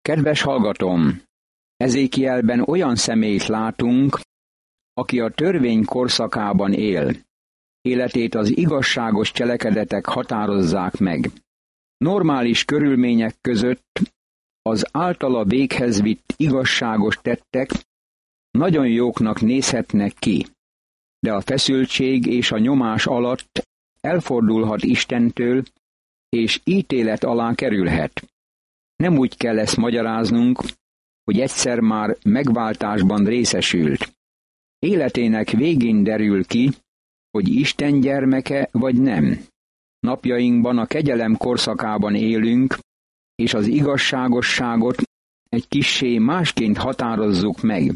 Kedves hallgatóm, Ezékielben olyan személyt látunk, aki a törvény korszakában él. Életét az igazságos cselekedetek határozzák meg. Normális körülmények között az általa véghez vitt igazságos tettek nagyon jóknak nézhetnek ki, de a feszültség és a nyomás alatt elfordulhat Istentől, és ítélet alá kerülhet. Nem úgy kell ezt magyaráznunk, hogy egyszer már megváltásban részesült. Életének végén derül ki, hogy Isten gyermeke vagy nem. Napjainkban a kegyelem korszakában élünk, és az igazságosságot egy kissé másként határozzuk meg.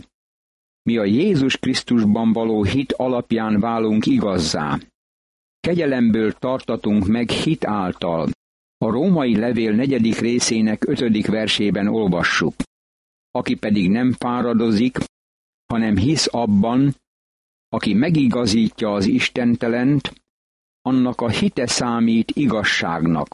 Mi a Jézus Krisztusban való hit alapján válunk igazzá. Kegyelemből tartatunk meg hit által. A római levél 4. részének 5. versében olvassuk. Aki pedig nem fáradozik, hanem hisz abban, aki megigazítja az istentelent, annak a hite számít igazságnak.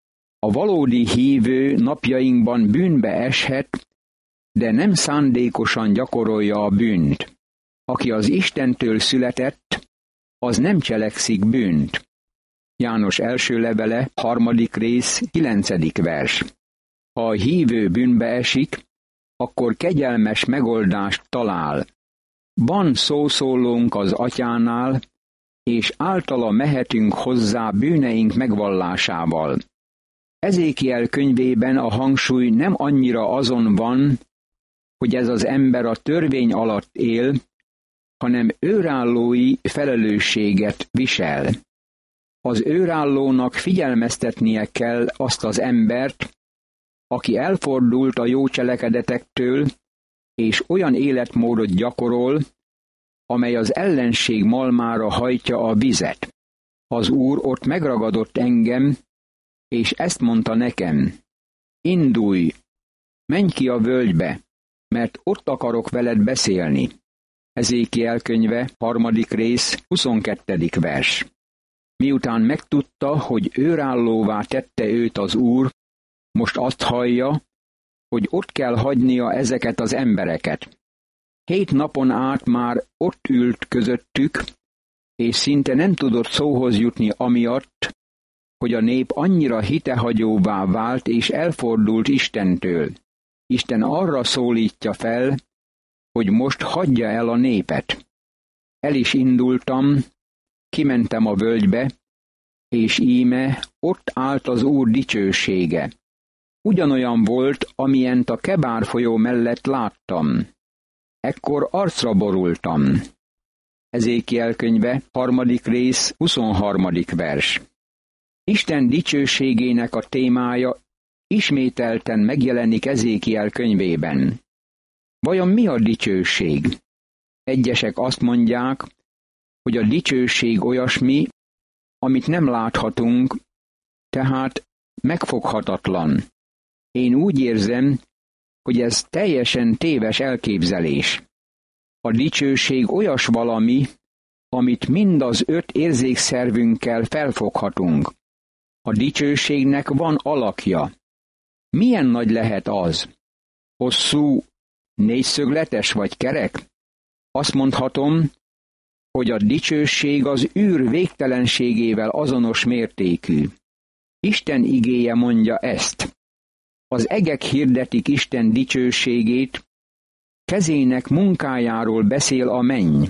A valódi hívő napjainkban bűnbe eshet, de nem szándékosan gyakorolja a bűnt. Aki az Istentől született, az nem cselekszik bűnt. János első levele, 3. rész, 9. vers. Ha a hívő bűnbe esik, akkor kegyelmes megoldást talál. Van szószólónk az Atyánál, és általa mehetünk hozzá bűneink megvallásával. Ezékiel könyvében a hangsúly nem annyira azon van, hogy ez az ember a törvény alatt él, hanem őrállói felelősséget visel. Az őrállónak figyelmeztetnie kell azt az embert, aki elfordult a jó cselekedetektől, és olyan életmódot gyakorol, amely az ellenség malmára hajtja a vizet. Az Úr ott megragadott engem, és ezt mondta nekem: indulj, menj ki a völgybe, mert ott akarok veled beszélni. Ezékiel könyve, 3. rész, 22. vers. Miután megtudta, hogy őrállóvá tette őt az Úr, most azt hallja, hogy ott kell hagynia ezeket az embereket. 7 napon át már ott ült közöttük, és szinte nem tudott szóhoz jutni amiatt, hogy a nép annyira hitehagyóvá vált és elfordult Istentől. Isten arra szólítja fel, hogy most hagyja el a népet. El is indultam, kimentem a völgybe, és íme ott állt az Úr dicsősége. Ugyanolyan volt, amilyent a Kebár folyó mellett láttam. Ekkor arcra borultam. Ezékiel könyve, 3. rész, 23. vers. Isten dicsőségének a témája ismételten megjelenik Ezékiel könyvében. Vajon mi a dicsőség? Egyesek azt mondják, hogy a dicsőség olyasmi, amit nem láthatunk, tehát megfoghatatlan. Én úgy érzem, hogy ez teljesen téves elképzelés. A dicsőség olyas valami, amit mind az 5 érzékszervünkkel felfoghatunk. A dicsőségnek van alakja. Milyen nagy lehet az? Hosszú, 4-szögletes vagy kerek? Azt mondhatom, hogy a dicsőség az űr végtelenségével azonos mértékű. Isten igéje mondja ezt. Az egek hirdetik Isten dicsőségét, kezének munkájáról beszél a menny.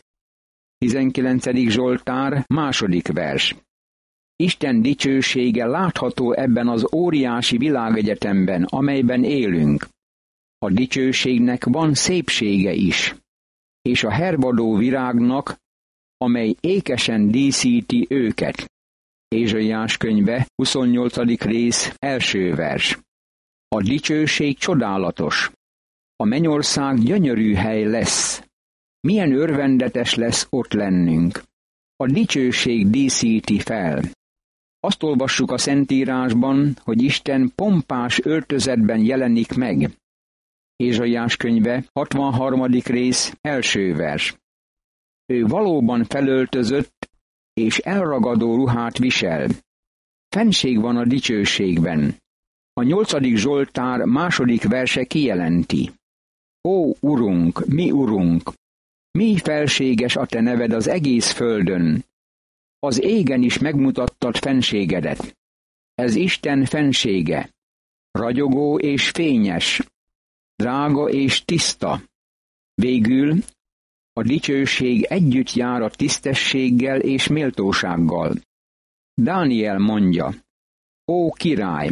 19. Zsoltár, 2. vers. Isten dicsősége látható ebben az óriási világegyetemben, amelyben élünk. A dicsőségnek van szépsége is, és a hervadó virágnak, amely ékesen díszíti őket. Ézsaiás könyve, 28. rész, 1. vers. A dicsőség csodálatos. A mennyország gyönyörű hely lesz. Milyen örvendetes lesz ott lennünk. A dicsőség díszíti fel. Azt olvassuk a Szentírásban, hogy Isten pompás öltözetben jelenik meg. Ézsaiás könyve, 63. rész, 1. vers. Ő valóban felöltözött, és elragadó ruhát visel. Fennség van a dicsőségben. A 8. Zsoltár 2. verse kijelenti: Ó, Urunk, mi Urunk, mi felséges a te neved az egész földön, az égen is megmutattad fenségedet. Ez Isten fensége, ragyogó és fényes, drága és tiszta. Végül a dicsőség együtt jár a tisztességgel és méltósággal. Dániel mondja: Ó király,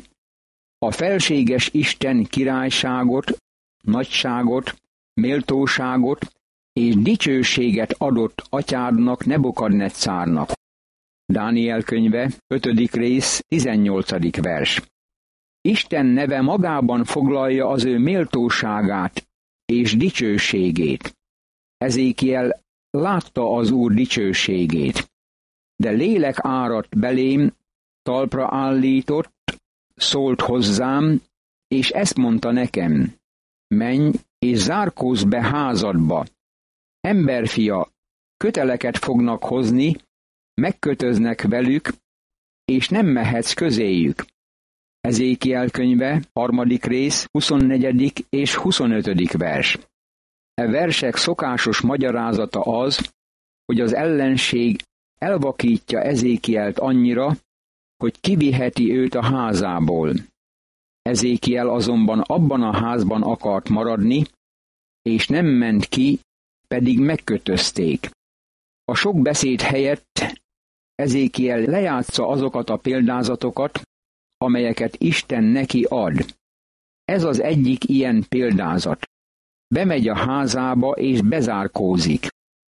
a felséges Isten királyságot, nagyságot, méltóságot és dicsőséget adott atyádnak, Nebukadneccárnak. Dániel könyve, 5. rész, 18. vers. Isten neve magában foglalja az ő méltóságát és dicsőségét. Ezékiel látta az Úr dicsőségét, de lélek áradt belém, talpra állított, szólt hozzám, és ezt mondta nekem: menj és zárkózz be házadba. Emberfia, köteleket fognak hozni, megkötöznek velük, és nem mehetsz közéjük. Ezékiel könyve, 3. rész, 24. és 25. vers. E versek szokásos magyarázata az, hogy az ellenség elvakítja Ezékielt annyira, hogy kiviheti őt a házából. Ezékiel azonban abban a házban akart maradni, és nem ment ki, pedig megkötözték. A sok beszéd helyett Ezékiel lejátsza azokat a példázatokat, amelyeket Isten neki ad. Ez az egyik ilyen példázat. Bemegy a házába és bezárkózik.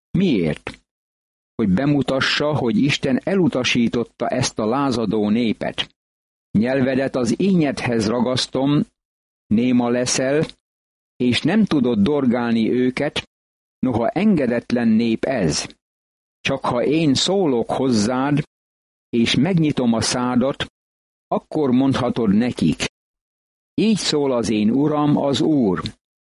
Miért? Hogy bemutassa, hogy Isten elutasította ezt a lázadó népet. Nyelvedet az ínyedhez ragasztom, néma leszel, és nem tudod dorgálni őket, noha engedetlen nép ez. Csak ha én szólok hozzád, és megnyitom a szádat, akkor mondhatod nekik: így szól az én Uram, az Úr.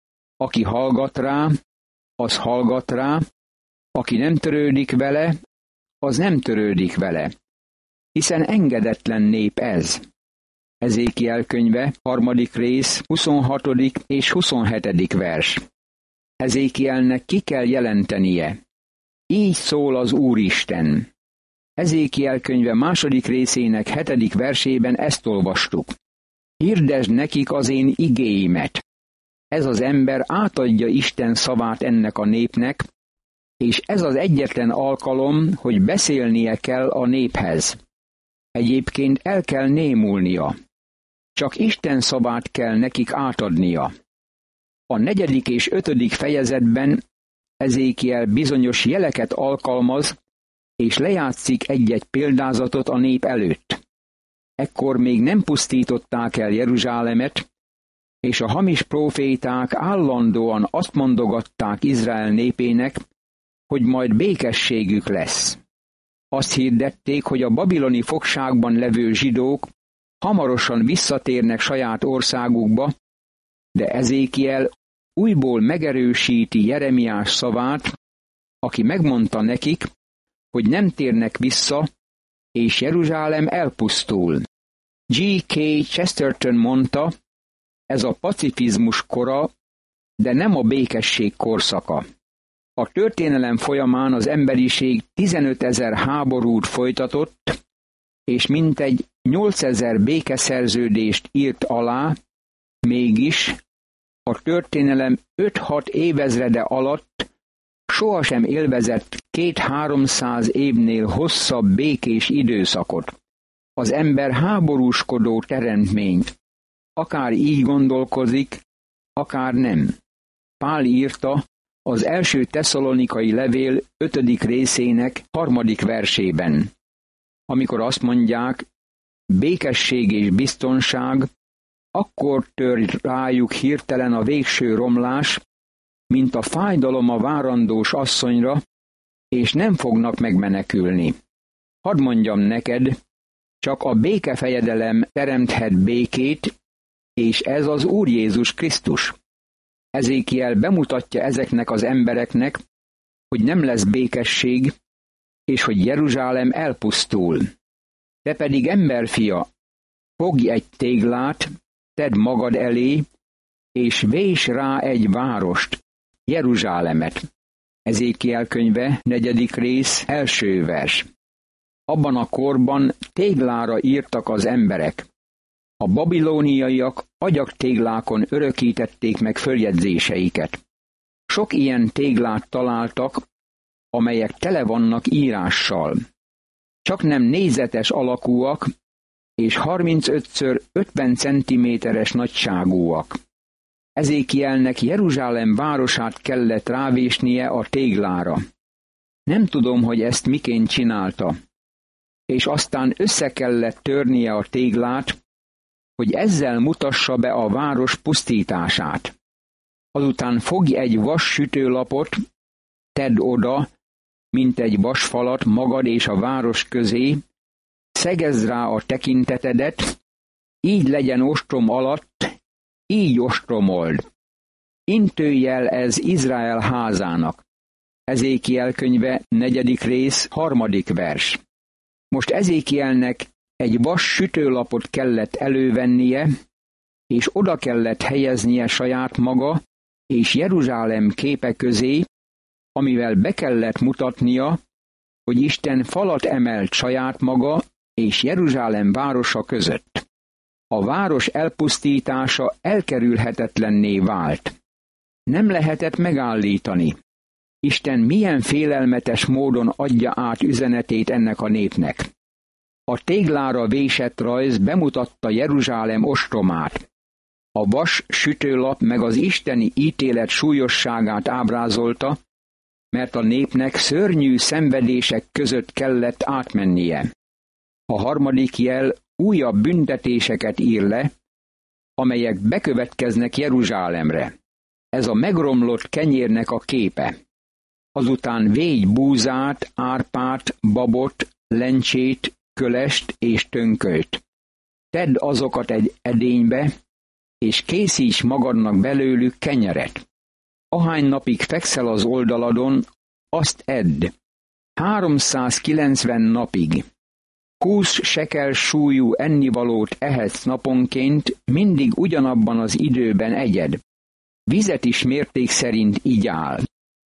Aki hallgat rá, az hallgat rá, aki nem törődik vele, az nem törődik vele, hiszen engedetlen nép ez. Ezékiel könyve, 3. rész, 26. és 27. vers. Ezékielnek ki kell jelentenie: így szól az Úristen. Ezékiel könyve 2. részének 7. versében ezt olvastuk: hirdesd nekik az én igéimet. Ez az ember átadja Isten szavát ennek a népnek, és ez az egyetlen alkalom, hogy beszélnie kell a néphez. Egyébként el kell némulnia. Csak Isten szavát kell nekik átadnia. A 4. és 5. fejezetben Ezékiel bizonyos jeleket alkalmaz, és lejátszik egy-egy példázatot a nép előtt. Ekkor még nem pusztították el Jeruzsálemet, és a hamis próféták állandóan azt mondogatták Izrael népének, hogy majd békességük lesz. Azt hirdették, hogy a babiloni fogságban levő zsidók hamarosan visszatérnek saját országukba, de Ezékiel újból megerősíti Jeremiás szavát, aki megmondta nekik, hogy nem térnek vissza, és Jeruzsálem elpusztul. G.K. Chesterton mondta, ez a pacifizmus kora, de nem a békesség korszaka. A történelem folyamán az emberiség 15 000 háborút folytatott, és mintegy 8 000 békeszerződést írt alá, mégis a történelem 5-6 évezrede alatt sohasem élvezett 200-300 évnél hosszabb békés időszakot. Az ember háborúskodó teremtmény, akár így gondolkozik, akár nem. Pál írta az első Tesszalonikai levél 5. részének 3. versében, amikor azt mondják, békesség és biztonság, akkor tör rájuk hirtelen a végső romlás, mint a fájdalom a várandós asszonyra, és nem fognak megmenekülni. Hadd mondjam neked, csak a békefejedelem teremthet békét, és ez az Úr Jézus Krisztus. Ezékiel bemutatja ezeknek az embereknek, hogy nem lesz békesség, és hogy Jeruzsálem elpusztul. Te pedig, emberfia, fogj egy téglát, tedd magad elé, és vés rá egy várost, Jeruzsálemet. Ezékiel könyve, 4. rész, 1. vers. Abban a korban téglára írtak az emberek. A babilóniaiak agyaktéglákon örökítették meg följegyzéseiket. Sok ilyen téglát találtak, amelyek tele vannak írással. Csak nem négyzetes alakúak, és 35x50 cm-es nagyságúak. Ezékielnek Jeruzsálem városát kellett rávésnie a téglára. Nem tudom, hogy ezt miként csinálta. És aztán össze kellett törnie a téglát, hogy ezzel mutassa be a város pusztítását. Azután fogj egy vas sütőlapot, tedd oda, mint egy vasfalat magad és a város közé, szegezd rá a tekintetedet, így legyen ostrom alatt, így ostromold. Intőjel ez Izrael házának. Ezékiel könyve, 4. rész, 3. vers. Most Ezékielnek egy vas sütőlapot kellett elővennie, és oda kellett helyeznie saját maga és Jeruzsálem képe közé, amivel be kellett mutatnia, hogy Isten falat emelt saját maga és Jeruzsálem városa között. A város elpusztítása elkerülhetetlenné vált. Nem lehetett megállítani. Isten milyen félelmetes módon adja át üzenetét ennek a népnek. A téglára vésett rajz bemutatta Jeruzsálem ostromát. A vas sütőlap meg az isteni ítélet súlyosságát ábrázolta, mert a népnek szörnyű szenvedések között kellett átmennie. A 3. jel újabb büntetéseket ír le, amelyek bekövetkeznek Jeruzsálemre. Ez a megromlott kenyérnek a képe. Azután végy búzát, árpát, babot, lencsét, kölest és tönkölyt. Tedd azokat egy edénybe, és készíts magadnak belőlük kenyeret. Ahány napig fekszel az oldaladon, azt edd. 390 napig. 20 sekel súlyú ennivalót ehetsz naponként, mindig ugyanabban az időben egyed. Vizet is mérték szerint igyál.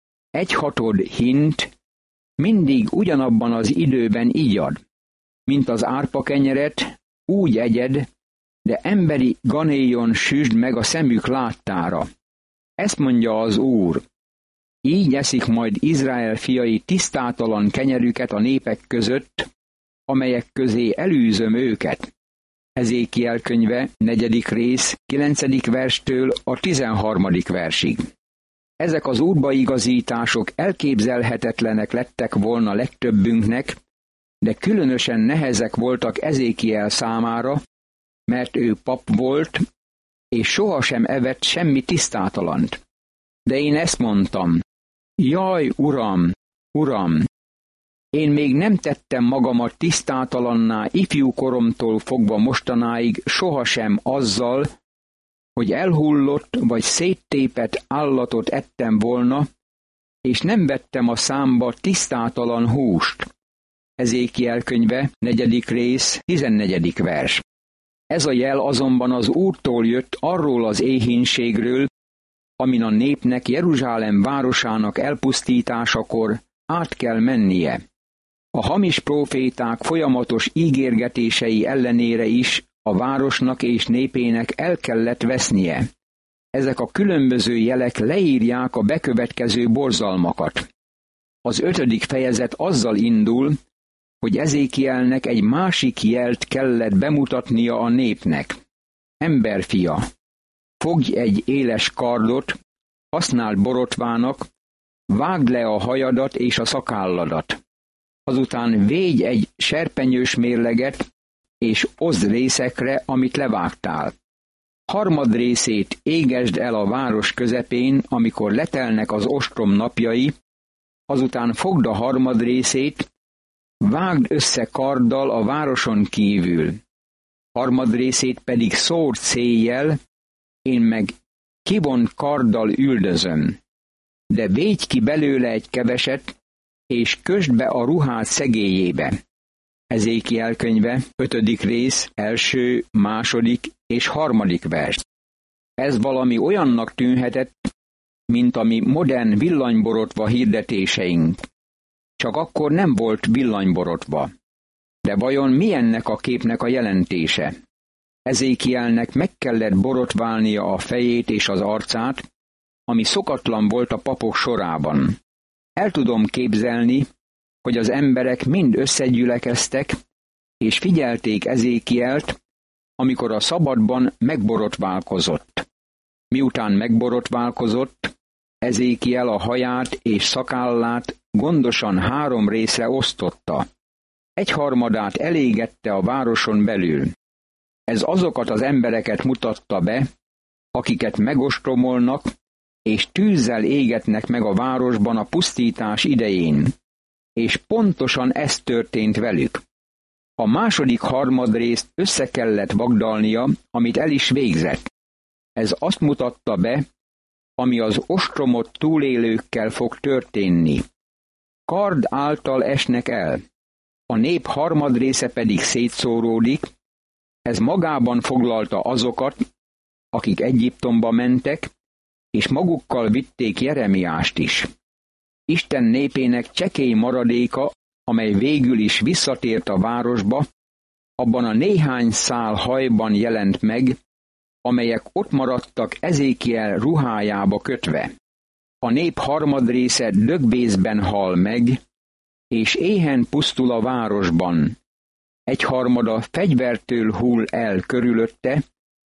1/6 hint, mindig ugyanabban az időben igyad. Mint az árpakenyeret, úgy egyed, de emberi ganéjon süsd meg a szemük láttára. Ezt mondja az Úr. Így eszik majd Izrael fiai tisztátalan kenyerüket a népek között, amelyek közé elűzöm őket. Ezékiel könyve, 4. rész, 9. verstől a 13. versig. Ezek az útbaigazítások elképzelhetetlenek lettek volna legtöbbünknek, de különösen nehezek voltak Ezékiel számára, mert ő pap volt, és sohasem evett semmi tisztátalant. De én ezt mondtam, jaj, Uram, Uram, én még nem tettem magamat tisztátalanná ifjú koromtól fogva mostanáig sohasem azzal, hogy elhullott vagy széttépett állatot ettem volna, és nem vettem a számba tisztátalan húst. Ezékiel könyve, 4. rész, 14. vers. Ez a jel azonban az Úrtól jött arról az éhínségről, amin a népnek Jeruzsálem városának elpusztításakor át kell mennie. A hamis próféták folyamatos ígérgetései ellenére is a városnak és népének el kellett vesznie. Ezek a különböző jelek leírják a bekövetkező borzalmakat. Az 5. fejezet azzal indul, hogy Ezékielnek egy másik jelt kellett bemutatnia a népnek. Emberfia, fogj egy éles kardot, használd borotvának, vágd le a hajadat és a szakálladat. Azután védj egy serpenyős mérleget, és oszd részekre, amit levágtál. 3. részét égesd el a város közepén, amikor letelnek az ostrom napjai, azután fogd a 3. részét, vágd össze karddal a városon kívül. 3. részét pedig szórt széjjel, én meg kivont karddal üldözöm. De védj ki belőle egy keveset, és kösd be a ruhád szegélyébe. Ezékiel könyve, 5. rész, 1., 2. és 3. vers. Ez valami olyannak tűnhetett, mint a mi modern villanyborotva hirdetéseink. Csak akkor nem volt villanyborotva. De vajon mi ennek a képnek a jelentése? Ezékielnek meg kellett borotválnia a fejét és az arcát, ami szokatlan volt a papok sorában. El tudom képzelni, hogy az emberek mind összegyülekeztek, és figyelték Ezékielt, amikor a szabadban megborotválkozott. Miután megborotválkozott, Ezékiel a haját és szakállát gondosan 3 részre osztotta. 1/3 elégette a városon belül. Ez azokat az embereket mutatta be, akiket megostromolnak, és tűzzel égetnek meg a városban a pusztítás idején. És pontosan ez történt velük. A második harmadrészt össze kellett vagdalnia, amit el is végzett. Ez azt mutatta be, ami az ostromot túlélőkkel fog történni. Kard által esnek el. A nép harmadrésze pedig szétszóródik, ez magában foglalta azokat, akik Egyiptomba mentek, és magukkal vitték Jeremiást is. Isten népének csekély maradéka, amely végül is visszatért a városba, abban a néhány szál hajban jelent meg, amelyek ott maradtak Ezékiel ruhájába kötve. A nép harmadrésze dögbészben hal meg, és éhen pusztul a városban. 1/3 fegyvertől hull el körülötte,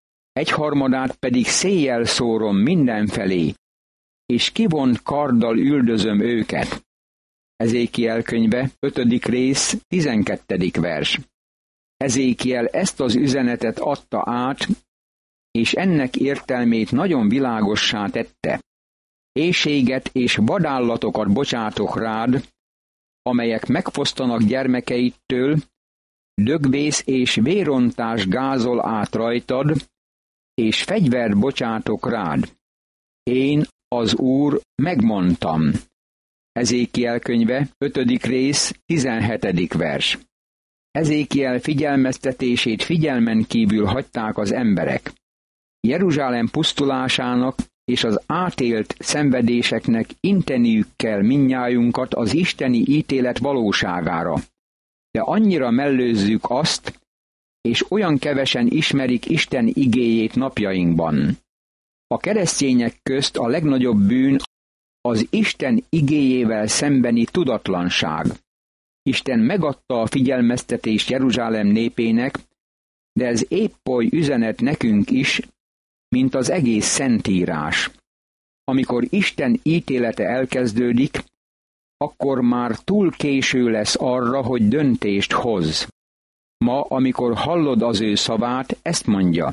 1/3 pedig széjjel szórom mindenfelé, és kivont karddal üldözöm őket. Ezékiel könyve, 5. rész, 12. vers. Ezékiel ezt az üzenetet adta át, és ennek értelmét nagyon világossá tette. Éhséget és vadállatokat bocsátok rád, amelyek megfosztanak gyermekeittől, dögvész és vérontás gázol át rajtad, és fegyvert bocsátok rád. Én, az Úr, megmondtam. Ezékiel könyve, 5. rész, 17. vers. Ezékiel figyelmeztetését figyelmen kívül hagyták az emberek. Jeruzsálem pusztulásának és az átélt szenvedéseknek inteniük kell mindnyájunkat az isteni ítélet valóságára. De annyira mellőzzük azt, és olyan kevesen ismerik Isten igéjét napjainkban. A keresztények közt a legnagyobb bűn az Isten igéjével szembeni tudatlanság. Isten megadta a figyelmeztetést Jeruzsálem népének, de ez épp oly üzenet nekünk is, mint az egész Szentírás. Amikor Isten ítélete elkezdődik, akkor már túl késő lesz arra, hogy döntést hoz. Ma, amikor hallod az ő szavát, ezt mondja: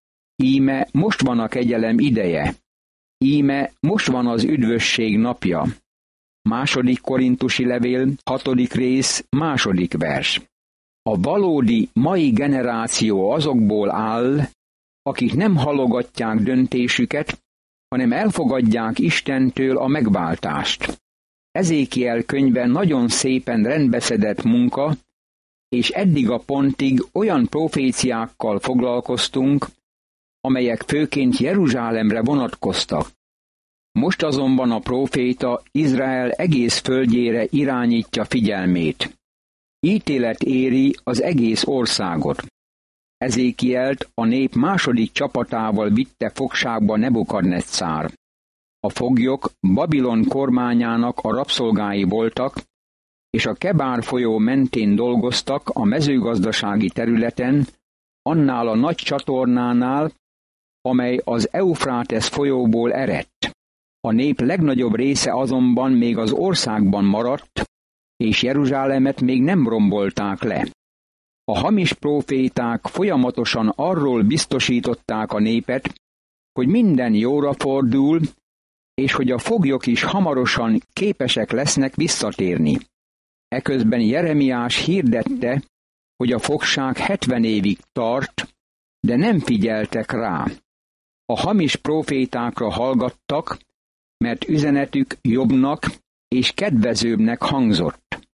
íme most van a kegyelem ideje, íme most van az üdvösség napja. 2. Korintusi levél, 6. rész, 2. vers. A valódi mai generáció azokból áll, akik nem halogatják döntésüket, hanem elfogadják Istentől a megváltást. Ezékiel könyve nagyon szépen rendbeszedett munka, és eddig a pontig olyan proféciákkal foglalkoztunk, amelyek főként Jeruzsálemre vonatkoztak. Most azonban a próféta Izrael egész földjére irányítja figyelmét. Ítélet éri az egész országot. Ezékielt a nép második csapatával vitte fogságba Nebukadneccár. A foglyok Babilon kormányának a rabszolgái voltak, és a Kebár folyó mentén dolgoztak a mezőgazdasági területen, annál a nagy csatornánál, amely az Eufrátesz folyóból eredt. A nép legnagyobb része azonban még az országban maradt, és Jeruzsálemet még nem rombolták le. A hamis próféták folyamatosan arról biztosították a népet, hogy minden jóra fordul, és hogy a foglyok is hamarosan képesek lesznek visszatérni. Eközben Jeremiás hirdette, hogy a fogság 70 évig tart, de nem figyeltek rá. A hamis prófétákra hallgattak, mert üzenetük jobbnak és kedvezőbbnek hangzott.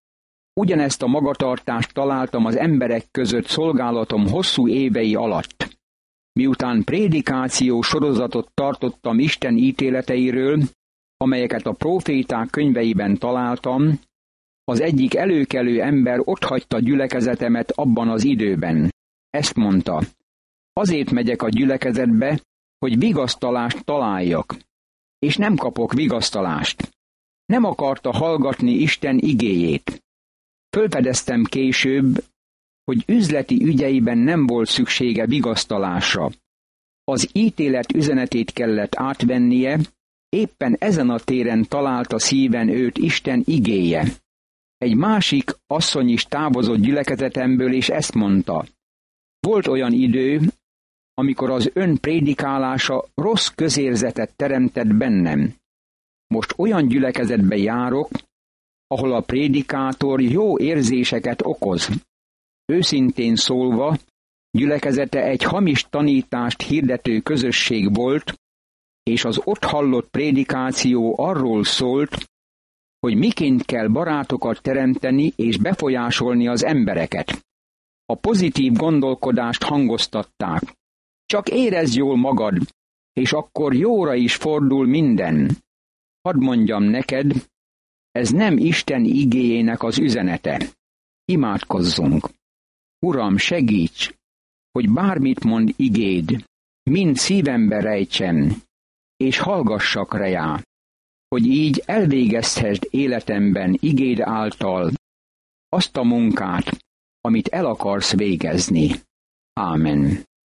Ugyanezt a magatartást találtam az emberek között szolgálatom hosszú évei alatt. Miután prédikáció sorozatot tartottam Isten ítéleteiről, amelyeket a próféták könyveiben találtam, az egyik előkelő ember otthagyta gyülekezetemet abban az időben. Ezt mondta: azért megyek a gyülekezetbe, hogy vigasztalást találjak, és nem kapok vigasztalást. Nem akarta hallgatni Isten igéjét. Fölfedeztem később, hogy üzleti ügyeiben nem volt szüksége vigasztalásra. Az ítélet üzenetét kellett átvennie, éppen ezen a téren találta szíven őt Isten igéje. Egy másik asszony is távozott gyülekezetemből, és ezt mondta: volt olyan idő, amikor az ön prédikálása rossz közérzetet teremtett bennem. Most olyan gyülekezetbe járok, ahol a prédikátor jó érzéseket okoz. Őszintén szólva, gyülekezete egy hamis tanítást hirdető közösség volt, és az ott hallott prédikáció arról szólt, hogy miként kell barátokat teremteni és befolyásolni az embereket. A pozitív gondolkodást hangoztatták. Csak érezd jól magad, és akkor jóra is fordul minden. Hadd mondjam neked, ez nem Isten igéjének az üzenete. Imádkozzunk. Uram, segíts, hogy bármit mond igéd, mind szívembe rejtsem, és hallgassak rá, hogy így elvégezhessd életemben igéd által azt a munkát, amit el akarsz végezni. Ámen.